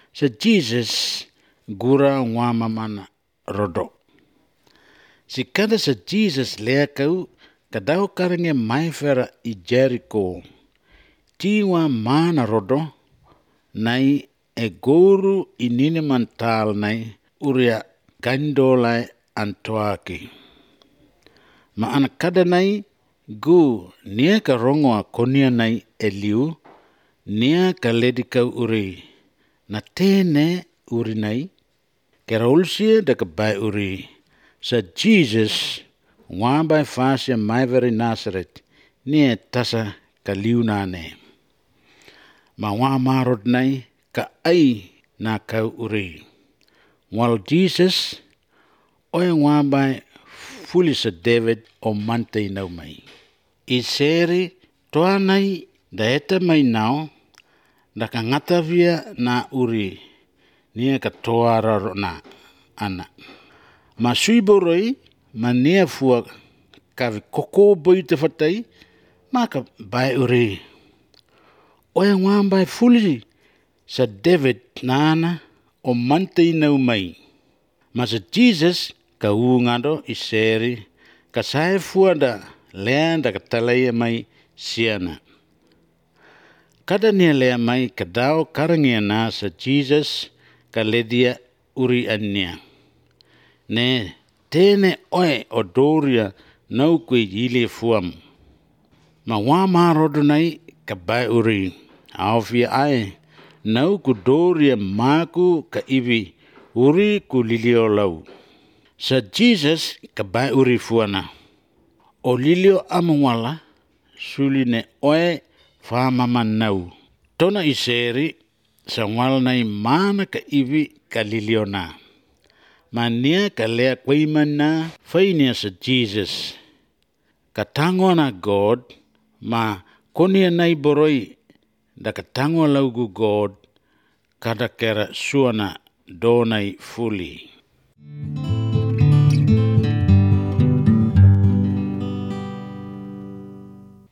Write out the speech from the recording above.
Sa Jesus gura ngwa mamana rodo. Si kada sa Jesus lea kau kadau karange maifera I Jericho. Tiwa mana rodo nai e goru inine mantal nai uria gandolai antoaki. Ma ana kada nai gu nia ka rongoa konia nai eliu nia ka ledikau uri na tene uri nai kera ulsia da ka bai uri sa Jesus ngwabai fasia maiveri Nazaret nia tasa ka liunane. Ma wa marot nai ka ai na kau uri. Wal Jesus oe ngwabai fuli sa David o mantei nau mai. I seri toa nai da eta mai nao da ka ngatavia na uri nia ka toa raro na ana. Ma sui boroi ma nia fua ka koko boi te fatai ma ka bai uri. Oe ngwabai fuli sa David na ana o mantei nau mai. Ma sa Jesus ka ungado I seri ka sae fua da lea da ka talaya mai siana. Kada nia lea mai ka dao karangia na sa Jesus ka ledia uri ania. Ne tene oe o doria nau kwe ile fuam. Ma wa marodo nai ka bai uri. Aofia ai nau ku doria maku ka iwi uri ku lilio lau. Sa Jesus ka bai uri fuana. O lilio amawala suli ne oe whamama nau. Tona I seri sa ngwal nai mana ka iwi ka lilio na. Mania ka lea kwaimana whainia sa Jesus. Ka tango na God ma konia nai boroi da ka tango laugu God kada kera suana donai fuli.